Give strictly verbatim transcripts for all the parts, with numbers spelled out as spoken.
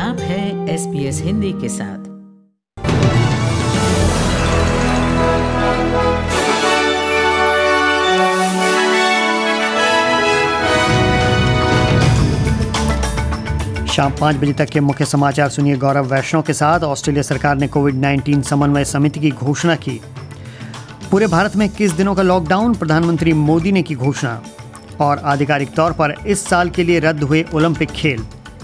आप हैं S B S Hindi के साथ। शाम पाँच बजे तक के मुख्य समाचार सुनिए गौरव वैष्णव के साथ। ऑस्ट्रेलिया सरकार ने कोविड उन्नीस समन्वय समिति की घोषणा की। पूरे भारत में इक्कीस दिनों का लॉकडाउन, प्रधानमंत्री मोदी ने की घोषणा। और आधिकारिक तौर पर इस साल के लिए रद्द हुए ओलंपिक खेल।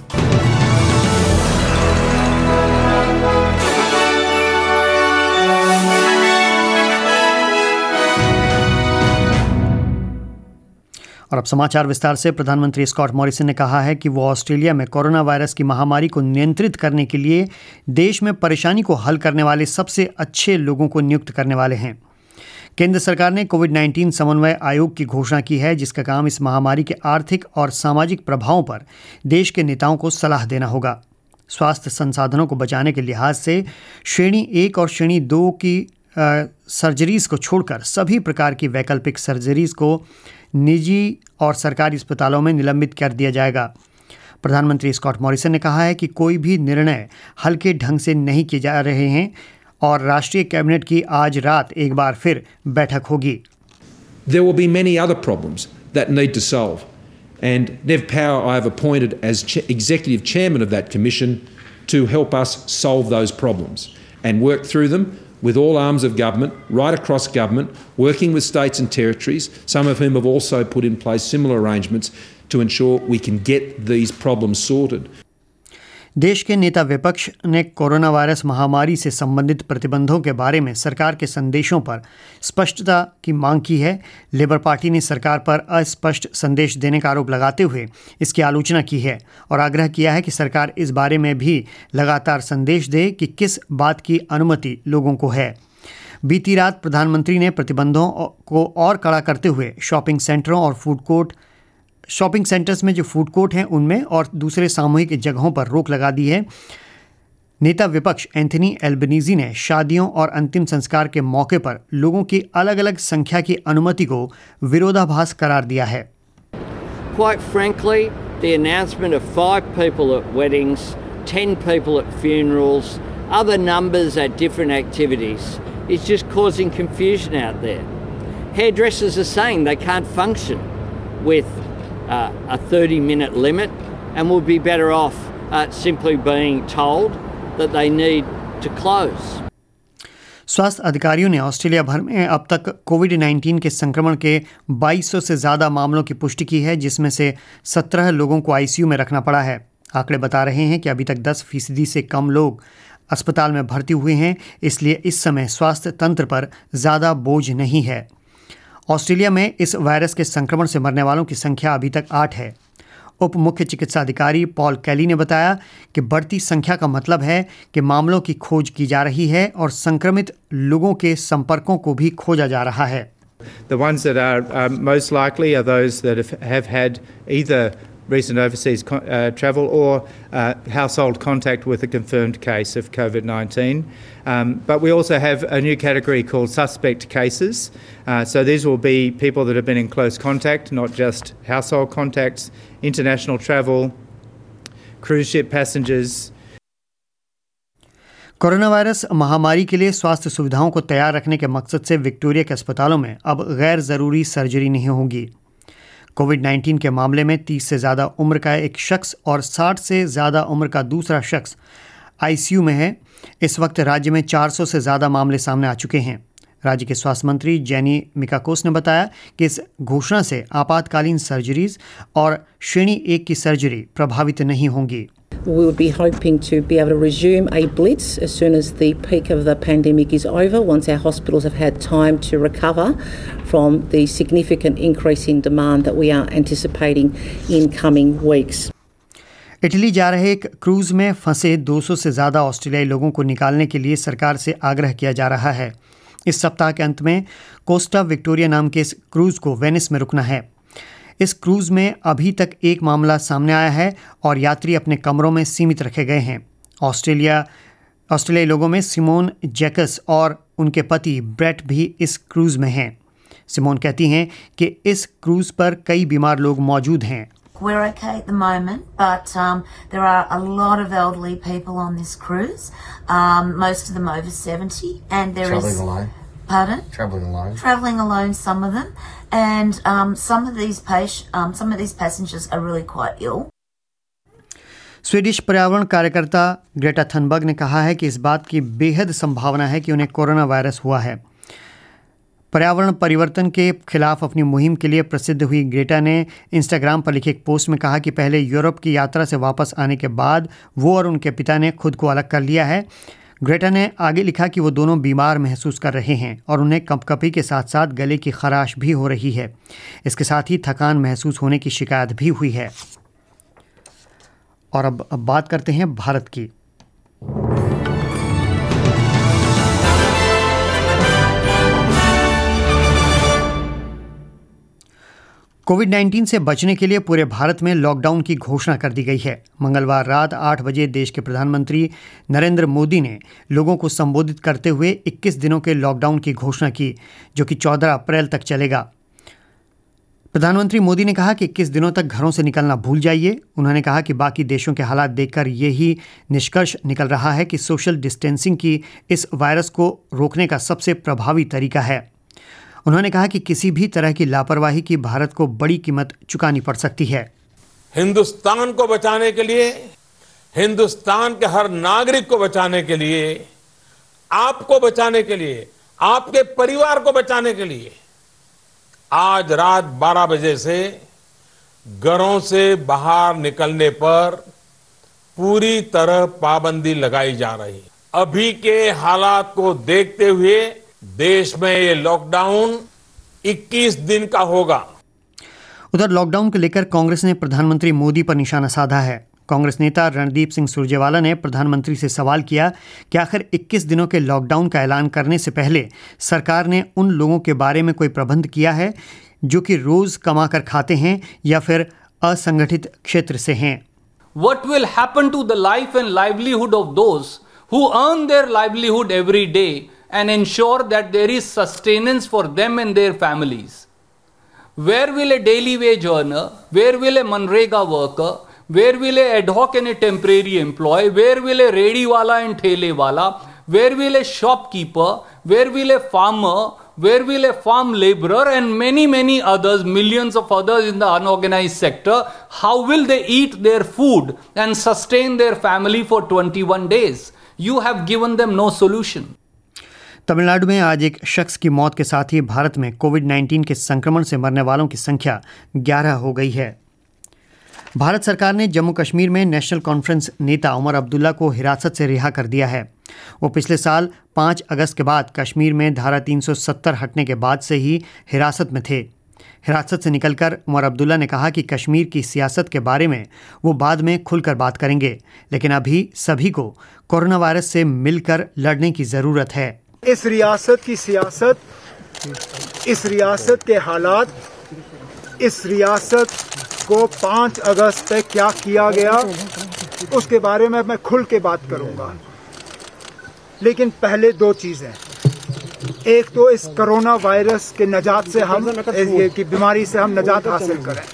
और अब समाचार विस्तार से। प्रधानमंत्री स्कॉट मॉरिसन ने कहा है कि वो ऑस्ट्रेलिया में कोरोना वायरस की महामारी को नियंत्रित करने के लिए देश में परेशानी को हल करने वाले सबसे अच्छे लोगों को नियुक्त करने वाले हैं। केंद्र सरकार ने कोविड उन्नीस समन्वय आयोग की घोषणा की है, जिसका काम इस महामारी के आर्थिक और सामाजिक प्रभावों पर देश के नेताओं को सलाह देना होगा। स्वास्थ्य संसाधनों को बचाने के लिहाज से श्रेणी एक और श्रेणी दो की आ, सर्जरीज को छोड़कर सभी प्रकार की वैकल्पिक सर्जरीज को निजी और सरकारी अस्पतालों में निलंबित कर दिया जाएगा। प्रधानमंत्री स्कॉट मॉरिसन ने कहा है कि कोई भी निर्णय हल्के ढंग से नहीं किए जा रहे हैं और राष्ट्रीय कैबिनेट की आज रात एक बार फिर बैठक होगी। There will be many other problems that need to solve, and Nev Power I have appointed as ch- executive chairman of that commission to help us solve those problems and work through them with all arms of government, right across government, working with states and territories, some of whom have also put in place similar arrangements to ensure we can get these problems sorted. देश के नेता विपक्ष ने corona virus महामारी से संबंधित प्रतिबंधों के बारे में सरकार के संदेशों पर स्पष्टता की मांग की है। लेबर पार्टी ने सरकार पर अस्पष्ट संदेश देने का आरोप लगाते हुए इसकी आलोचना की है और आग्रह किया है कि सरकार इस बारे में भी लगातार संदेश दे कि किस बात की अनुमति लोगों को है। बीती रात प्रधानमंत्री ने प्रतिबंधों को और कड़ा करते हुए शॉपिंग सेंटरों और फूड कोर्ट शॉपिंग सेंटर्स में जो फूड कोर्ट हैं उनमें और दूसरे सामूहिक जगहों पर रोक लगा दी है। नेता विपक्ष एंथनी एल्बनीज़ी ने शादियों और अंतिम संस्कार के मौके पर लोगों की अलग अलग संख्या की अनुमति को विरोधाभास करार दिया है। Quite frankly, the announcement of five people at weddings, ten people at funerals, other numbers at different activities is just causing confusion out there. Hairdressers are saying they can't function with Uh, a thirty minute limit and would be better off uh, simply being told that they need to close. स्वास्थ्य अधिकारियों ने Australia भर में अब तक Covid उन्नीस के संक्रमण के बाईस सौ से ज़्यादा मामलों की पुष्टि की है, जिसमें से सत्रह लोगों को आईसीयू में रखना पड़ा है। आंकड़े बता रहे हैं कि अभी तक दस फीसदी से कम लोग अस्पताल में भर्ती हुए हैं, इसलिए इस समय स्वास्थ्य तंत्र पर ज़्यादा बोझ नहीं है। ऑस्ट्रेलिया में इस वायरस के संक्रमण से मरने वालों की संख्या अभी तक आठ है। उप मुख्य चिकित्सा अधिकारी पॉल कैली ने बताया कि बढ़ती संख्या का मतलब है कि मामलों की खोज की जा रही है और संक्रमित लोगों के संपर्कों को भी खोजा जा रहा है। The ones that are uh, most likely are those that have, have had either recent overseas co- uh, travel or uh, household contact with a confirmed case of COVID nineteen. Um, but we also have a new category called suspect cases. Uh, so these will be people that have been in close contact, not just household contacts, international travel, cruise ship passengers. Corona virus महामारी के लिए स्वास्थ्य सुविधाओं को तैयार रखने के मकसद से विक्टोरिया के अस्पतालों में अब गैर ज़रूरी सर्जरी नहीं होगी। कोविड उन्नीस के मामले में तीस से ज़्यादा उम्र का एक शख्स और साठ से ज़्यादा उम्र का दूसरा शख्स आईसीयू में है। इस वक्त राज्य में चार सौ से ज़्यादा मामले सामने आ चुके हैं। राज्य के स्वास्थ्य मंत्री जेनी मिकाकोस ने बताया कि इस घोषणा से आपातकालीन सर्जरीज और श्रेणी एक की सर्जरी प्रभावित नहीं होंगी। We would be hoping to be able to resume a blitz as soon as the peak of the pandemic is over, once our hospitals have had time to recover from the significant increase in demand that we are anticipating in coming weeks. Italy जा रहे एक cruise में फंसे दो सौ से ज़्यादा ऑस्ट्रेलियाई लोगों को निकालने के लिए सरकार से आग्रह किया जा रहा है। इस सप्ताह के अंत में कोस्टा विक्टोरिया नाम के इस क्रूज को वेनिस में रुकना है। इस क्रूज में अभी तक एक मामला सामने आया है और यात्री अपने कमरों में सीमित रखे गए हैं। ऑस्ट्रेलिया ऑस्ट्रेलियाई लोगों में सिमोन जैकस और उनके पति ब्रेट भी इस क्रूज में हैं। सिमोन कहती हैं कि इस क्रूज पर कई बीमार लोग मौजूद हैं। we're okay at the moment, but um, there are a lot of elderly people on this cruise, um, most of them over seventy, and there Travelling is... alone? Pardon? Travelling alone? Travelling alone, some of them, and um, some of these patient, um, some of these passengers are really quite ill. Swedish पर्यावरण कार्यकर्ता Greta Thunberg ने कहा है कि इस बात की बेहद संभावना है कि उन्हें कोरोना वायरस हुआ है। पर्यावरण परिवर्तन के खिलाफ अपनी मुहिम के लिए प्रसिद्ध हुई ग्रेटा ने इंस्टाग्राम पर लिखे एक पोस्ट में कहा कि पहले यूरोप की यात्रा से वापस आने के बाद वो और उनके पिता ने खुद को अलग कर लिया है। ग्रेटा ने आगे लिखा कि वो दोनों बीमार महसूस कर रहे हैं और उन्हें कंपकपी के साथ साथ गले की खराश भी हो रही है। इसके साथ ही थकान महसूस होने की शिकायत भी हुई है। और अब अब बात करते हैं भारत की। कोविड नाइन्टीन से बचने के लिए पूरे भारत में लॉकडाउन की घोषणा कर दी गई है। मंगलवार रात आठ बजे देश के प्रधानमंत्री नरेंद्र मोदी ने लोगों को संबोधित करते हुए इक्कीस दिनों के लॉकडाउन की घोषणा की, जो कि चौदह अप्रैल तक चलेगा। प्रधानमंत्री मोदी ने कहा कि इक्कीस दिनों तक घरों से निकलना भूल जाइए। उन्होंने कहा कि बाकी देशों के हालात देखकर यही निष्कर्ष निकल रहा है कि सोशल डिस्टेंसिंग की इस वायरस को रोकने का सबसे प्रभावी तरीका है। उन्होंने कहा कि किसी भी तरह की लापरवाही की भारत को बड़ी कीमत चुकानी पड़ सकती है। हिंदुस्तान को बचाने के लिए, हिंदुस्तान के हर नागरिक को बचाने के लिए, आपको बचाने के लिए, आपके परिवार को बचाने के लिए आज रात बारह बजे से घरों से बाहर निकलने पर पूरी तरह पाबंदी लगाई जा रही है। अभी के हालात को देखते हुए देश में ये लॉकडाउन इक्कीस दिन का होगा। उधर लॉकडाउन को लेकर कांग्रेस ने प्रधानमंत्री मोदी पर निशाना साधा है। कांग्रेस नेता रणदीप सिंह सुरजेवाला ने प्रधानमंत्री से सवाल किया कि आखिर इक्कीस दिनों के लॉकडाउन का ऐलान करने से पहले सरकार ने उन लोगों के बारे में कोई प्रबंध किया है जो कि रोज कमा कर खाते हैं या फिर असंगठित क्षेत्र से हैं। What will happen to the life and livelihood of those who earn their livelihood every day and ensure that there is sustenance for them and their families? Where will a daily wage earner, where will a Manrega worker, where will a ad hoc and a temporary employee, where will a redi wala and thele wala, where will a shopkeeper, where will a farmer, where will a farm laborer and many many others, millions of others in the unorganized sector, how will they eat their food and sustain their family for twenty-one days? You have given them no solution. Tamil Nadu में आज एक शख्स की मौत के साथ ही भारत में Covid nineteen के संक्रमण से मरने वालों की संख्या ग्यारह हो गई है। भारत सरकार ने जम्मू कश्मीर में नेशनल कॉन्फ्रेंस नेता उमर अब्दुल्ला को हिरासत से रिहा कर दिया है। वो पिछले साल पाँच अगस्त के बाद कश्मीर में धारा तीन सौ सत्तर हटने के बाद से ही हिरासत में थे। हिरासत से निकलकर उमर अब्दुल्ला ने कहा कि कश्मीर की सियासत के बारे में वो बाद में खुलकर बात करेंगे, लेकिन अभी सभी को कोरोना वायरस से मिलकर लड़ने की ज़रूरत है। इस रियासत की सियासत, इस रियासत के हालात, इस रियासत को पाँच अगस्त तक क्या किया गया उसके बारे में मैं खुल के बात करूंगा। लेकिन पहले दो चीजें, एक तो इस कोरोना वायरस के नजात से हम ये की बीमारी से हम नजात हासिल करें,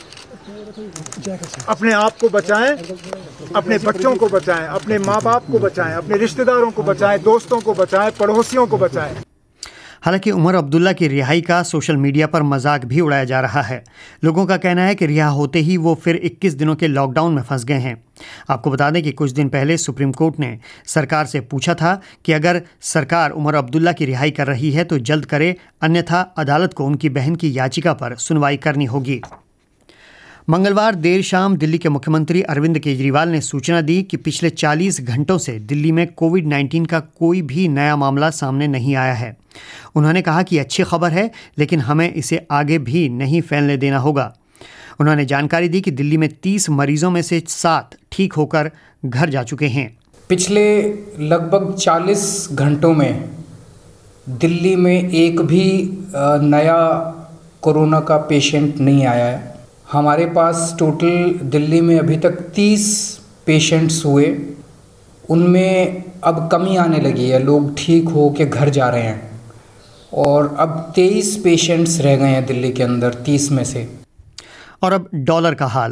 अपने आप को बचाएं, अपने बच्चों को बचाएं, अपने माँ बाप को बचाएं, अपने रिश्तेदारों को बचाएं, दोस्तों को बचाएं, पड़ोसियों को बचाएं। हालांकि उमर अब्दुल्ला की रिहाई का सोशल मीडिया पर मजाक भी उड़ाया जा रहा है। लोगों का कहना है कि रिहा होते ही वो फिर इक्कीस दिनों के लॉकडाउन में फंस गए हैं। आपको बता दें कि कुछ दिन पहले सुप्रीम कोर्ट ने सरकार से पूछा था कि अगर सरकार उमर अब्दुल्ला की रिहाई कर रही है तो जल्द करे, अन्यथा अदालत को उनकी बहन की याचिका पर सुनवाई करनी होगी। मंगलवार देर शाम दिल्ली के मुख्यमंत्री अरविंद केजरीवाल ने सूचना दी कि पिछले चालीस घंटों से दिल्ली में कोविड नाइन्टीन का कोई भी नया मामला सामने नहीं आया है। उन्होंने कहा कि अच्छी खबर है, लेकिन हमें इसे आगे भी नहीं फैलने देना होगा। उन्होंने जानकारी दी कि दिल्ली में तीस मरीजों में से सात ठीक होकर घर जा चुके हैं। पिछले लगभग चालीस घंटों में दिल्ली में एक भी नया कोरोना का पेशेंट नहीं आया है। हमारे पास टोटल दिल्ली में अभी तक तीस पेशेंट्स हुए, उनमें अब कमी आने लगी है, लोग ठीक हो के घर जा रहे हैं और अब तेईस पेशेंट्स रह गए हैं दिल्ली के अंदर तीस में से। और अब डॉलर का हाल।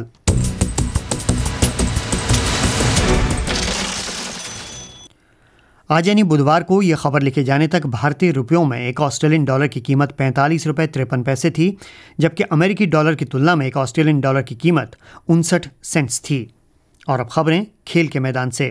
आज यानी बुधवार को यह खबर लिखे जाने तक भारतीय रुपयों में एक ऑस्ट्रेलियन डॉलर की कीमत पैंतालीस रुपये तिरपन पैसे थी, जबकि अमेरिकी डॉलर की तुलना में एक ऑस्ट्रेलियन डॉलर की कीमत उनसठ सेंट्स थी। और अब खबरें खेल के मैदान से।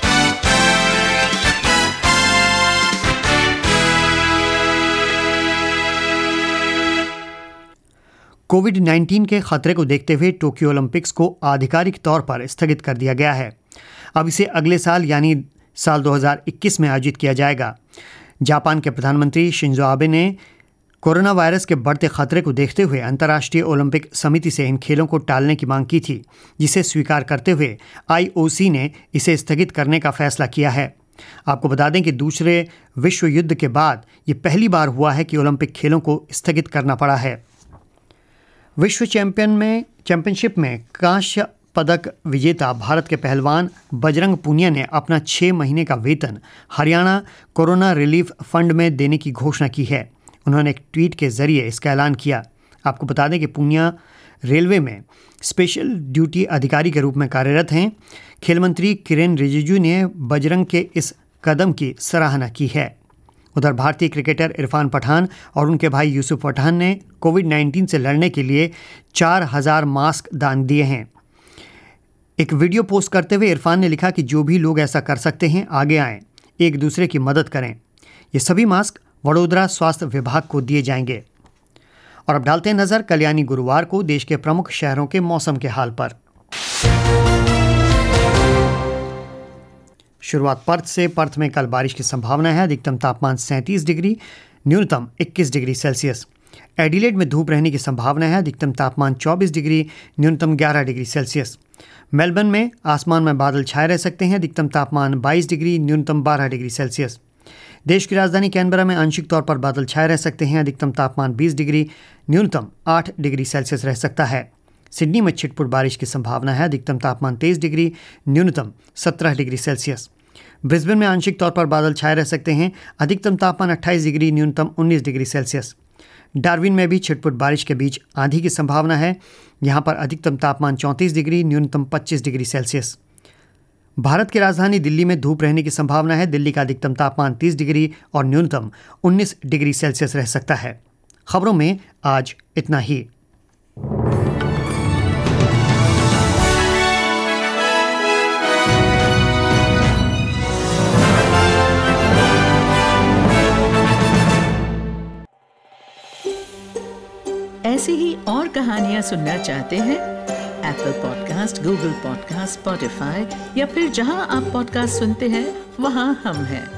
कोविड उन्नीस के खतरे को देखते हुए टोक्यो ओलंपिक्स को आधिकारिक तौर पर स्थगित कर दिया गया है। अब इसे अगले साल यानी साल दो हज़ार इक्कीस में आयोजित किया जाएगा। जापान के प्रधानमंत्री शिंजो आबे ने कोरोना वायरस के बढ़ते खतरे को देखते हुए अंतर्राष्ट्रीय ओलंपिक समिति से इन खेलों को टालने की मांग की थी, जिसे स्वीकार करते हुए आईओसी ने इसे स्थगित करने का फैसला किया है। आपको बता दें कि दूसरे विश्व युद्ध के बाद ये पहली बार हुआ है कि ओलंपिक खेलों को स्थगित करना पड़ा है। विश्व चैंपियन में चैंपियनशिप में कांस्य पदक विजेता भारत के पहलवान बजरंग पूनिया ने अपना छः महीने का वेतन हरियाणा कोरोना रिलीफ फंड में देने की घोषणा की है। उन्होंने एक ट्वीट के जरिए इसका ऐलान किया। आपको बता दें कि पूनिया रेलवे में स्पेशल ड्यूटी अधिकारी के रूप में कार्यरत हैं। खेल मंत्री किरेन रिजिजू ने बजरंग के इस कदम की सराहना की है। उधर भारतीय क्रिकेटर इरफान पठान और उनके भाई यूसुफ पठान ने कोविड उन्नीस से लड़ने के लिए चार हज़ार मास्क दान दिए हैं। एक वीडियो पोस्ट करते हुए इरफान ने लिखा कि जो भी लोग ऐसा कर सकते हैं आगे आएं, एक दूसरे की मदद करें। ये सभी मास्क वडोदरा स्वास्थ्य विभाग को दिए जाएंगे। और अब डालते हैं नज़र कल यानी गुरुवार को देश के प्रमुख शहरों के मौसम के हाल पर। शुरुआत पर्थ से। पर्थ में कल बारिश की संभावना है। अधिकतम तापमान सैंतीस डिग्री, न्यूनतम इक्कीस डिग्री सेल्सियस। एडिलेड में धूप रहने की संभावना है। अधिकतम तापमान चौबीस डिग्री, न्यूनतम ग्यारह डिग्री सेल्सियस। मेलबर्न में आसमान में बादल छाए रह सकते हैं। अधिकतम तापमान बाईस डिग्री, न्यूनतम बारह डिग्री सेल्सियस। देश की राजधानी कैनबरा में आंशिक तौर पर बादल छाए रह सकते हैं। अधिकतम तापमान बीस डिग्री, न्यूनतम आठ डिग्री सेल्सियस रह सकता है। सिडनी में छिटपुट बारिश की संभावना है। अधिकतम तापमान तेईस डिग्री, न्यूनतम सत्रह डिग्री सेल्सियस। ब्रिस्बेन में आंशिक तौर पर बादल छाए रह सकते हैं। अधिकतम तापमान अट्ठाईस डिग्री, न्यूनतम उन्नीस डिग्री सेल्सियस। डार्विन में भी छिटपुट बारिश के बीच आंधी की संभावना है। यहाँ पर अधिकतम तापमान चौंतीस डिग्री, न्यूनतम पच्चीस डिग्री सेल्सियस। भारत की राजधानी दिल्ली में धूप रहने की संभावना है। दिल्ली का अधिकतम तापमान तीस डिग्री और न्यूनतम उन्नीस डिग्री सेल्सियस रह सकता है। खबरों में आज इतना ही। ऐसी ही और कहानियाँ सुनना चाहते हैं? Apple podcast, Google podcast, Spotify या फिर जहां आप पॉडकास्ट सुनते हैं वहां हम हैं।